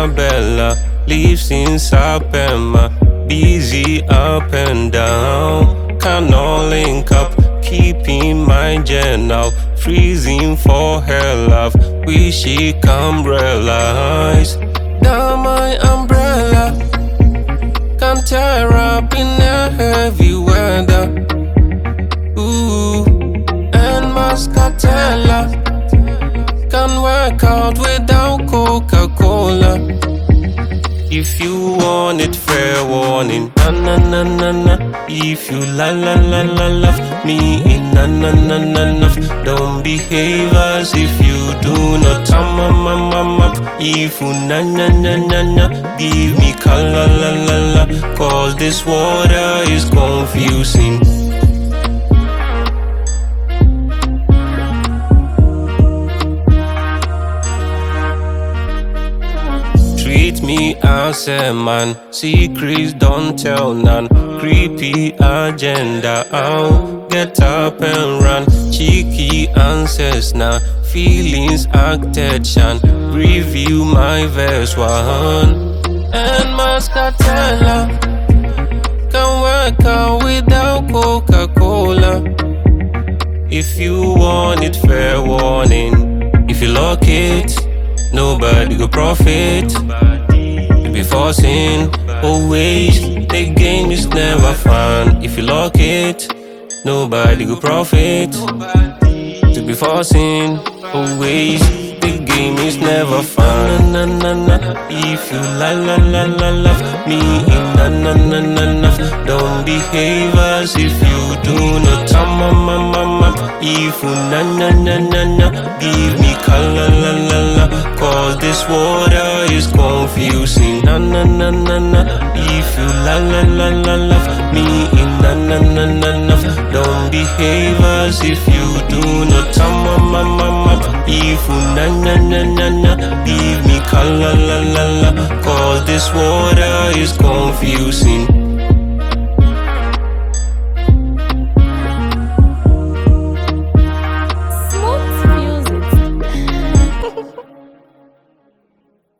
Isabella lives in Sapema, busy up and down. Cannot link up, keeping my journal, freezing for her love. Wish she come realize that my umbrella can tear up in a heavy weather. Ooh, and Muscatella can work out without Coca-Cola. If you want it, fair warning. Na na na na na. If you la la la la love me, na na na na na. Don't behave as if you do not. If you na na na na na, give me color la la la. Cause this water is confusing. Treat me as a man, secrets don't tell none. Creepy agenda, I'll get up and run. Cheeky answers now, feelings acted shan. Review my verse one. And Muscatella can work out without Coca-Cola. If you want it, fair warning. If you lock it, nobody go profit. You be forcing always. The game is never fun. If you lock it, nobody go profit. To be forcing always. The game is never fun. Na na na na. If you la la la la love me, na na na na na. Don't behave as if you do not. If you na na na na na, give me color la la la. Cause this water is confusing. Na na na na na. If you la la la la love me, na na na na na. Don't behave as if you do not. If you na na na na na, give me color la la la. Cause this water is confusing.